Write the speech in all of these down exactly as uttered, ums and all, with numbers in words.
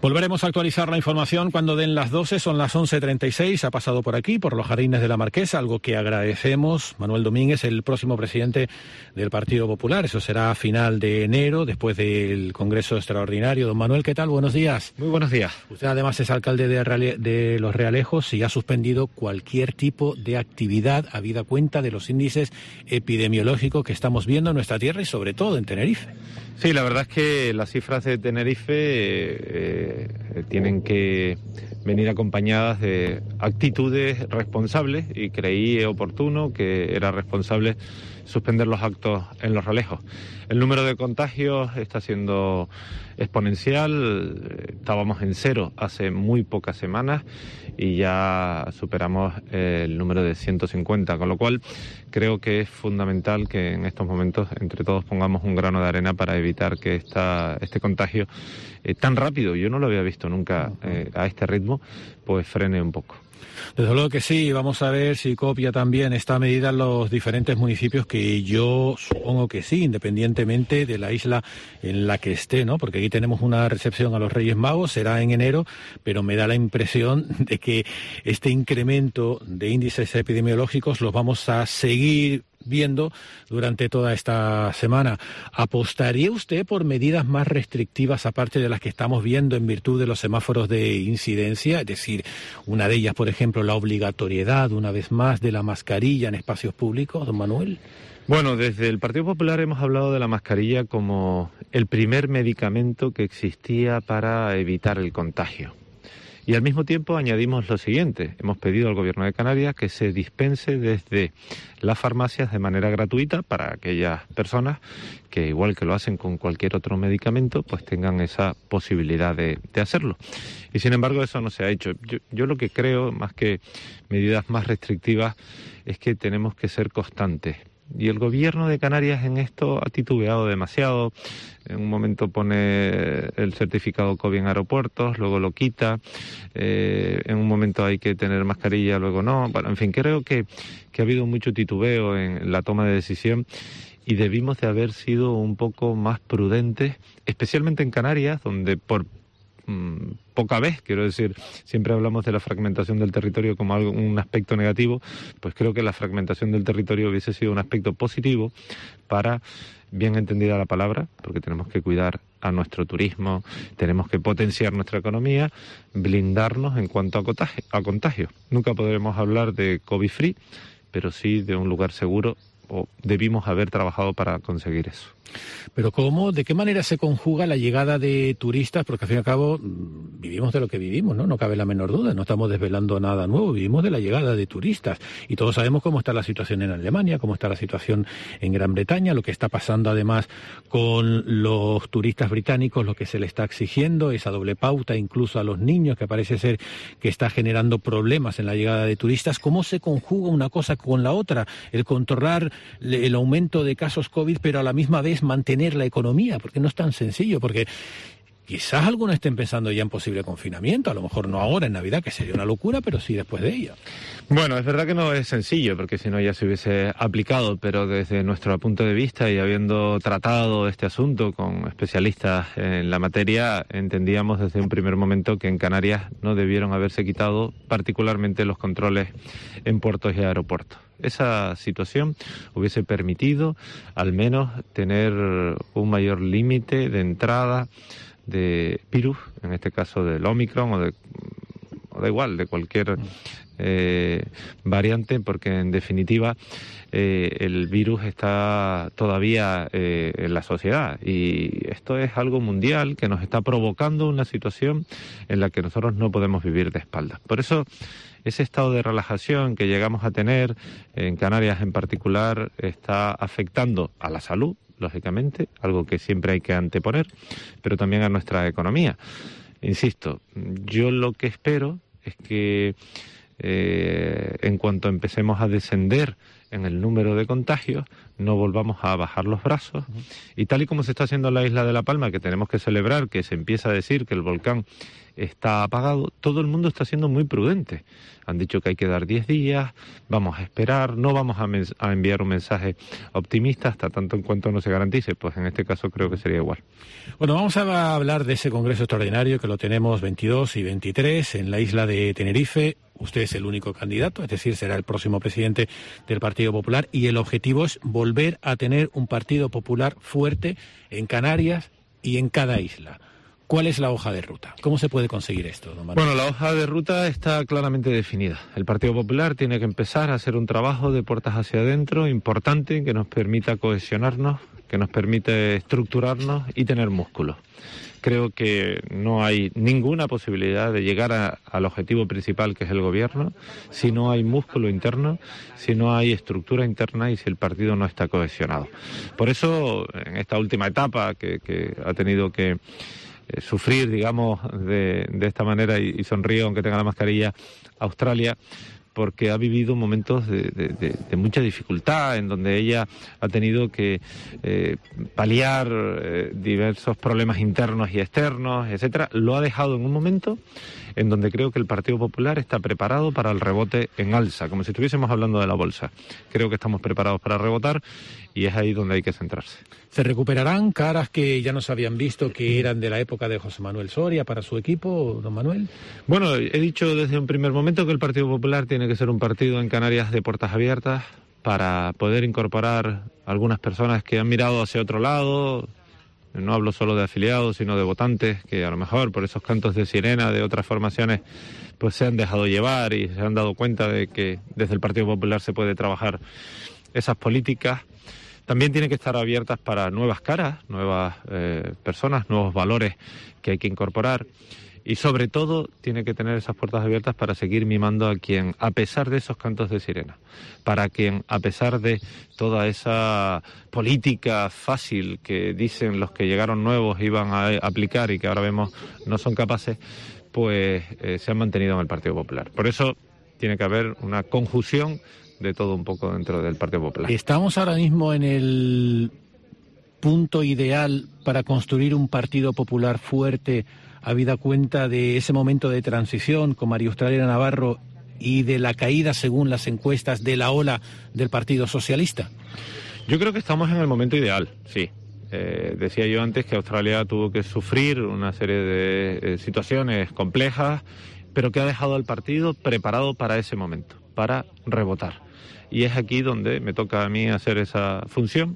Volveremos a actualizar la información cuando den las doce, son las once treinta y seis, ha pasado por aquí, por los jardines de la Marquesa, algo que agradecemos. Manuel Domínguez, el próximo presidente del Partido Popular, eso será a final de enero, después del Congreso Extraordinario. Don Manuel, ¿qué tal? Buenos días. Muy buenos días. Usted además es alcalde de, Reale- de Los Realejos y ha suspendido cualquier tipo de actividad habida cuenta de los índices epidemiológicos que estamos viendo en nuestra tierra y sobre todo en Tenerife. Sí, la verdad es que las cifras de Tenerife eh, eh, tienen que venir acompañadas de actitudes responsables y creí oportuno que era responsable suspender los actos en Los Realejos. El número de contagios está siendo exponencial, estábamos en cero hace muy pocas semanas y ya superamos el número de ciento cincuenta, con lo cual creo que es fundamental que en estos momentos entre todos pongamos un grano de arena para evitar que esta, este contagio eh, tan rápido, yo no lo había visto nunca eh, a este ritmo, pues frene un poco. Desde luego que sí, vamos a ver si copia también esta medida en los diferentes municipios, que yo supongo que sí, independientemente de la isla en la que esté, ¿no? Porque aquí tenemos una recepción a los Reyes Magos, será en enero, pero me da la impresión de que este incremento de índices epidemiológicos los vamos a seguir viendo durante toda esta semana. ¿Apostaría usted por medidas más restrictivas aparte de las que estamos viendo en virtud de los semáforos de incidencia? Es decir, una de ellas, por ejemplo, la obligatoriedad, una vez más, de la mascarilla en espacios públicos, don Manuel. Bueno, desde el Partido Popular hemos hablado de la mascarilla como el primer medicamento que existía para evitar el contagio. Y al mismo tiempo añadimos lo siguiente, hemos pedido al Gobierno de Canarias que se dispense desde las farmacias de manera gratuita para aquellas personas que, igual que lo hacen con cualquier otro medicamento, pues tengan esa posibilidad de, de hacerlo. Y sin embargo eso no se ha hecho. Yo, yo lo que creo, más que medidas más restrictivas, es que tenemos que ser constantes. Y el Gobierno de Canarias en esto ha titubeado demasiado. En un momento pone el certificado COVID en aeropuertos, luego lo quita. Eh, en un momento hay que tener mascarilla, luego no. Bueno, en fin, creo que, que ha habido mucho titubeo en la toma de decisión y debimos de haber sido un poco más prudentes, especialmente en Canarias, donde por poca vez, quiero decir, siempre hablamos de la fragmentación del territorio como algo, un aspecto negativo, pues creo que la fragmentación del territorio hubiese sido un aspecto positivo para, bien entendida la palabra, porque tenemos que cuidar a nuestro turismo, tenemos que potenciar nuestra economía, blindarnos en cuanto a contagio, a contagio. Nunca podremos hablar de COVID free, pero sí de un lugar seguro, o debimos haber trabajado para conseguir eso. Pero ¿cómo, de qué manera se conjuga la llegada de turistas? Porque al fin y al cabo vivimos de lo que vivimos, ¿no? No cabe la menor duda, no estamos desvelando nada nuevo, vivimos de la llegada de turistas. Y todos sabemos cómo está la situación en Alemania, cómo está la situación en Gran Bretaña, lo que está pasando además con los turistas británicos, lo que se les está exigiendo, esa doble pauta incluso a los niños, que parece ser que está generando problemas en la llegada de turistas. ¿Cómo se conjuga una cosa con la otra? El controlar el aumento de casos COVID, pero a la misma vez mantener la economía, porque no es tan sencillo, porque quizás algunos estén pensando ya en posible confinamiento, a lo mejor no ahora en Navidad, que sería una locura, pero sí después de ella. Bueno, es verdad que no es sencillo, porque si no ya se hubiese aplicado, pero desde nuestro punto de vista y habiendo tratado este asunto con especialistas en la materia, entendíamos desde un primer momento que en Canarias no debieron haberse quitado particularmente los controles en puertos y aeropuertos. Esa situación hubiese permitido al menos tener un mayor límite de entrada de virus, en este caso del Omicron o de, o da igual, de cualquier eh, variante, porque en definitiva eh, el virus está todavía eh, en la sociedad y esto es algo mundial que nos está provocando una situación en la que nosotros no podemos vivir de espaldas. Por eso ese estado de relajación que llegamos a tener en Canarias en particular está afectando a la salud, lógicamente, algo que siempre hay que anteponer, pero también a nuestra economía. Insisto, yo lo que espero es que eh, en cuanto empecemos a descender en el número de contagios, no volvamos a bajar los brazos. Uh-huh. Y tal y como se está haciendo en la isla de La Palma, que tenemos que celebrar, que se empieza a decir que el volcán está apagado, todo el mundo está siendo muy prudente. Han dicho que hay que dar diez días, vamos a esperar, no vamos a, a enviar un mensaje optimista hasta tanto en cuanto no se garantice. Pues en este caso creo que sería igual. Bueno, vamos a hablar de ese congreso extraordinario que lo tenemos veintidós y veintitrés en la isla de Tenerife. Usted es el único candidato, es decir, será el próximo presidente del Partido Popular, y el objetivo es volver a tener un Partido Popular fuerte en Canarias y en cada isla. ¿Cuál es la hoja de ruta? ¿Cómo se puede conseguir esto, don Manuel? Bueno, la hoja de ruta está claramente definida. El Partido Popular tiene que empezar a hacer un trabajo de puertas hacia adentro importante que nos permita cohesionarnos, que nos permite estructurarnos y tener músculo. Creo que no hay ninguna posibilidad de llegar a, al objetivo principal, que es el gobierno, si no hay músculo interno, si no hay estructura interna y si el partido no está cohesionado. Por eso, en esta última etapa que, que ha tenido que eh, sufrir, digamos, de, de esta manera, y, y sonrío aunque tenga la mascarilla, Australia, porque ha vivido momentos de, de, de, de mucha dificultad, en donde ella ha tenido que eh, paliar eh, diversos problemas internos y externos, etcétera. Lo ha dejado en un momento en donde creo que el Partido Popular está preparado para el rebote en alza, como si estuviésemos hablando de la bolsa. Creo que estamos preparados para rebotar y es ahí donde hay que centrarse. ¿Se recuperarán caras que ya no se habían visto, que eran de la época de José Manuel Soria para su equipo, don Manuel? Bueno, he dicho desde un primer momento que el Partido Popular tiene que ser un partido en Canarias de puertas abiertas para poder incorporar algunas personas que han mirado hacia otro lado. No hablo solo de afiliados, sino de votantes que a lo mejor por esos cantos de sirena de otras formaciones pues se han dejado llevar y se han dado cuenta de que desde el Partido Popular se puede trabajar esas políticas. También tienen que estar abiertas para nuevas caras, nuevas eh, personas, nuevos valores que hay que incorporar. Y sobre todo tiene que tener esas puertas abiertas para seguir mimando a quien, a pesar de esos cantos de sirena, para quien, a pesar de toda esa política fácil que dicen los que llegaron nuevos iban a aplicar y que ahora vemos no son capaces, pues eh, se han mantenido en el Partido Popular. Por eso tiene que haber una conjunción de todo un poco dentro del Partido Popular. Estamos ahora mismo en el punto ideal para construir un Partido Popular fuerte, habida cuenta de ese momento de transición con María Australia Navarro y de la caída, según las encuestas, de la ola del Partido Socialista. Yo creo que estamos en el momento ideal, sí. Eh, decía yo antes que Australia tuvo que sufrir una serie de eh, situaciones complejas, pero que ha dejado al partido preparado para ese momento, para rebotar. Y es aquí donde me toca a mí hacer esa función.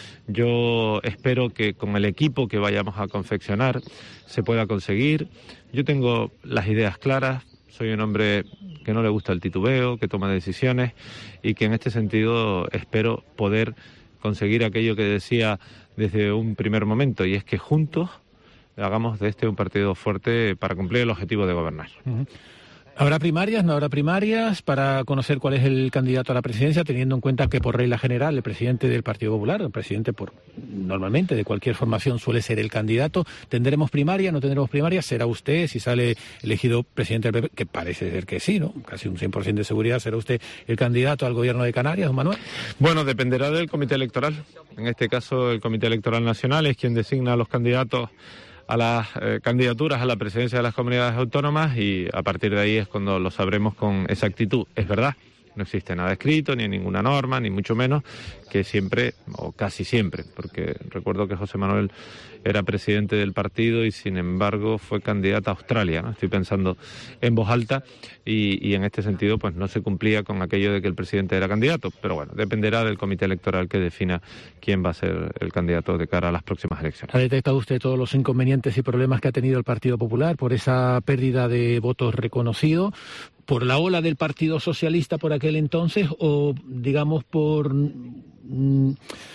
Yo espero que con el equipo que vayamos a confeccionar se pueda conseguir. Yo tengo las ideas claras, soy un hombre que no le gusta el titubeo, que toma decisiones y que en este sentido espero poder conseguir aquello que decía desde un primer momento, y es que juntos hagamos de este un partido fuerte para cumplir el objetivo de gobernar. Uh-huh. ¿Habrá primarias, no habrá primarias para conocer cuál es el candidato a la presidencia, teniendo en cuenta que por regla general el presidente del Partido Popular, el presidente por normalmente de cualquier formación suele ser el candidato? ¿Tendremos primaria, no tendremos primaria? ¿Será usted, si sale elegido presidente del P P, que parece ser que sí, ¿no? Casi un cien por ciento de seguridad, ¿será usted el candidato al gobierno de Canarias, don Manuel? Bueno, dependerá del Comité Electoral. En este caso el Comité Electoral Nacional es quien designa a los candidatos a las eh, candidaturas a la presidencia de las comunidades autónomas, y a partir de ahí es cuando lo sabremos con exactitud. Es verdad, no existe nada escrito, ni ninguna norma, ni mucho menos, que siempre, o casi siempre, porque recuerdo que José Manuel era presidente del partido y sin embargo fue candidato a Australia, ¿no? Estoy pensando en voz alta, y, y en este sentido pues no se cumplía con aquello de que el presidente era candidato, pero bueno, dependerá del comité electoral que defina quién va a ser el candidato de cara a las próximas elecciones. ¿Ha detectado usted todos los inconvenientes y problemas que ha tenido el Partido Popular por esa pérdida de votos reconocido, por la ola del Partido Socialista por aquel entonces, o digamos por mm,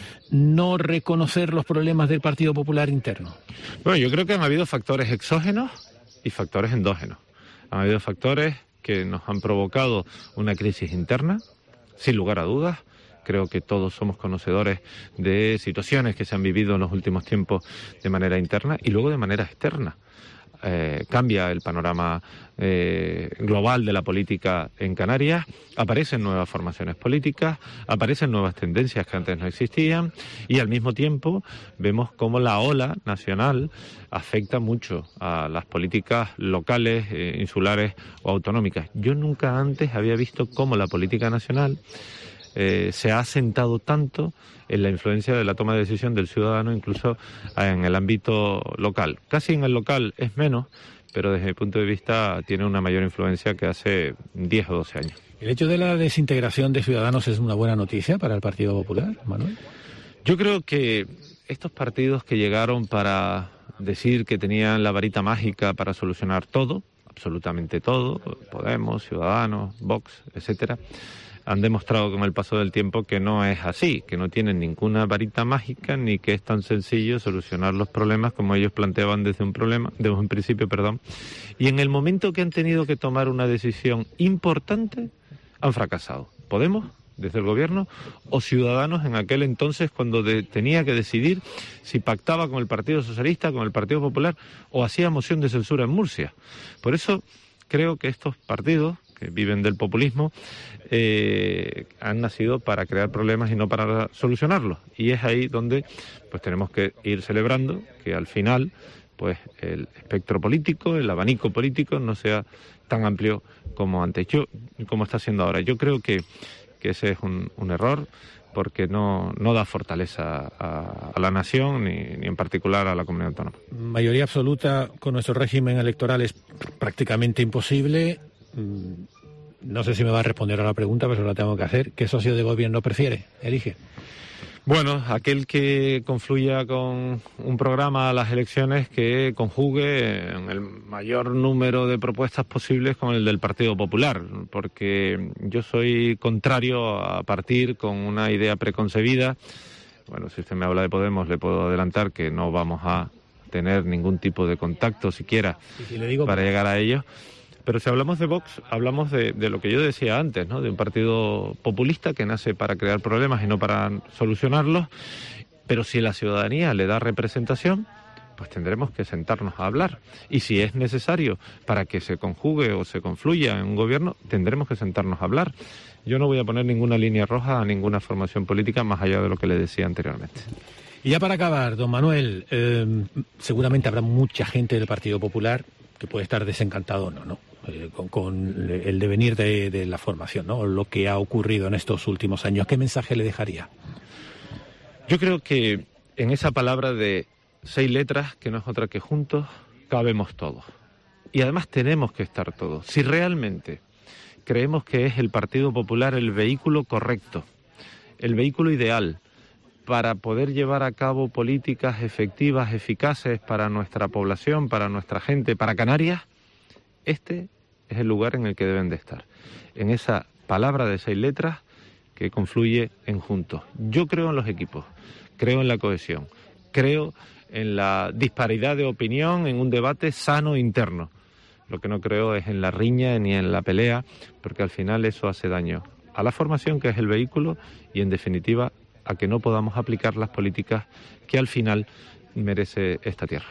no reconocer los problemas del Partido Popular interno? Bueno, yo creo que han habido factores exógenos y factores endógenos. Han habido factores que nos han provocado una crisis interna, sin lugar a dudas. Creo que todos somos conocedores de situaciones que se han vivido en los últimos tiempos de manera interna y luego de manera externa. eh, cambia el panorama eh, global de la política en Canarias, aparecen nuevas formaciones políticas, aparecen nuevas tendencias que antes no existían y al mismo tiempo vemos cómo la ola nacional afecta mucho a las políticas locales, eh, insulares o autonómicas. Yo nunca antes había visto cómo la política nacional eh, se ha asentado tanto en la influencia de la toma de decisión del ciudadano, incluso en el ámbito local. Casi en el local es menos, pero desde mi punto de vista tiene una mayor influencia que hace diez o doce años. ¿El hecho de la desintegración de Ciudadanos es una buena noticia para el Partido Popular, Manuel? Yo creo que estos partidos que llegaron para decir que tenían la varita mágica para solucionar todo, absolutamente todo, Podemos, Ciudadanos, Vox, etcétera, han demostrado con el paso del tiempo que no es así, que no tienen ninguna varita mágica ni que es tan sencillo solucionar los problemas como ellos planteaban desde un problema, desde un principio, perdón. Y en el momento que han tenido que tomar una decisión importante, han fracasado. Podemos, desde el gobierno, o Ciudadanos en aquel entonces cuando de, tenía que decidir si pactaba con el Partido Socialista, con el Partido Popular o hacía moción de censura en Murcia. Por eso creo que estos partidos que viven del populismo, eh, han nacido para crear problemas y no para solucionarlos. Y es ahí donde pues tenemos que ir celebrando que al final pues el espectro político, el abanico político no sea tan amplio como antes, yo, como está siendo ahora. Yo creo que, que ese es un, un error porque no, no da fortaleza a, a la nación ni, ni en particular a la comunidad autónoma. Mayoría absoluta con nuestro régimen electoral es prácticamente imposible. No sé si me va a responder a la pregunta, pero la tengo que hacer. ¿Qué socio de gobierno prefiere? Elige. Bueno, aquel que confluya con un programa a las elecciones que conjugue en el mayor número de propuestas posibles con el del Partido Popular, porque yo soy contrario a partir con una idea preconcebida. Bueno, si usted me habla de Podemos, le puedo adelantar que no vamos a tener ningún tipo de contacto siquiera ¿Y si le digo para llegar a ellos. Pero si hablamos de Vox, hablamos de, de lo que yo decía antes, ¿no? De un partido populista que nace para crear problemas y no para solucionarlos. Pero si la ciudadanía le da representación, pues tendremos que sentarnos a hablar. Y si es necesario para que se conjugue o se confluya en un gobierno, tendremos que sentarnos a hablar. Yo no voy a poner ninguna línea roja a ninguna formación política más allá de lo que le decía anteriormente. Y ya para acabar, don Manuel, eh, seguramente habrá mucha gente del Partido Popular que puede estar desencantado o no, ¿no? Eh, con, con el devenir de, de la formación, ¿no? Lo que ha ocurrido en estos últimos años. ¿Qué mensaje le dejaría? Yo creo que en esa palabra de seis letras, que no es otra que juntos, cabemos todos. Y además tenemos que estar todos. Si realmente creemos que es el Partido Popular el vehículo correcto, el vehículo ideal para poder llevar a cabo políticas efectivas, eficaces para nuestra población, para nuestra gente, para Canarias, este es el lugar en el que deben de estar, en esa palabra de seis letras que confluye en juntos. Yo creo en los equipos, creo en la cohesión, creo en la disparidad de opinión, en un debate sano interno. Lo que no creo es en la riña ni en la pelea, porque al final eso hace daño a la formación, que es el vehículo, y en definitiva a que no podamos aplicar las políticas que al final merece esta tierra.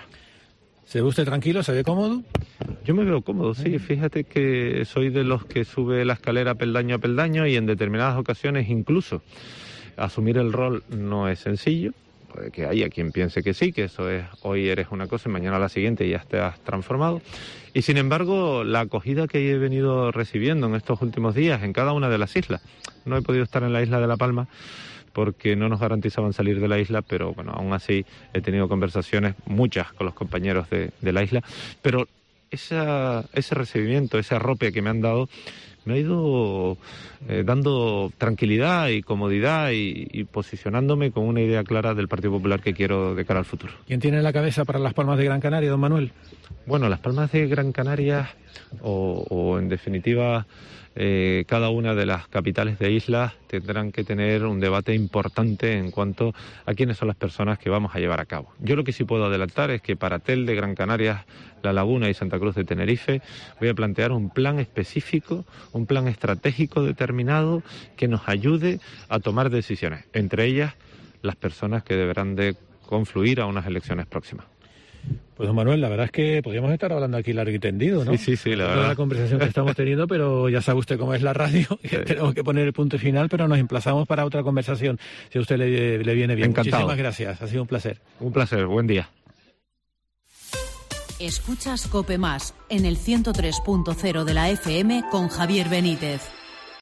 ¿Se ve usted tranquilo? ¿Se ve cómodo? Yo me veo cómodo, sí. Fíjate que soy de los que sube la escalera peldaño a peldaño y en determinadas ocasiones incluso asumir el rol no es sencillo. Puede que haya quien piense que sí, que eso es hoy eres una cosa y mañana la siguiente y ya te has transformado. Y sin embargo, la acogida que he venido recibiendo en estos últimos días en cada una de las islas. No he podido estar en la isla de La Palma porque no nos garantizaban salir de la isla, pero bueno, aún así he tenido conversaciones, muchas, con los compañeros de, de la isla, pero esa, ese recibimiento, ese arrope que me han dado, me ha ido eh, dando tranquilidad y comodidad y, y posicionándome con una idea clara del Partido Popular que quiero de cara al futuro. ¿Quién tiene la cabeza para Las Palmas de Gran Canaria, don Manuel? Bueno, Las Palmas de Gran Canaria, o, o en definitiva eh, cada una de las capitales de islas tendrán que tener un debate importante en cuanto a quiénes son las personas que vamos a llevar a cabo. Yo lo que sí puedo adelantar es que para Telde, Gran Canaria, La Laguna y Santa Cruz de Tenerife voy a plantear un plan específico, un plan estratégico determinado que nos ayude a tomar decisiones, entre ellas las personas que deberán de confluir a unas elecciones próximas. Pues don Manuel, la verdad es que podríamos estar hablando aquí largo y tendido, ¿no? Sí, sí, sí, la Toda verdad. la conversación que estamos teniendo, pero ya sabe usted cómo es la radio, que sí. Tenemos que poner el punto final, pero nos emplazamos para otra conversación, si a usted le, le viene bien. Encantado. Muchísimas gracias, ha sido un placer. Un placer, buen día. Escuchas COPE Más, en el ciento tres punto cero de la F M con Javier Benítez.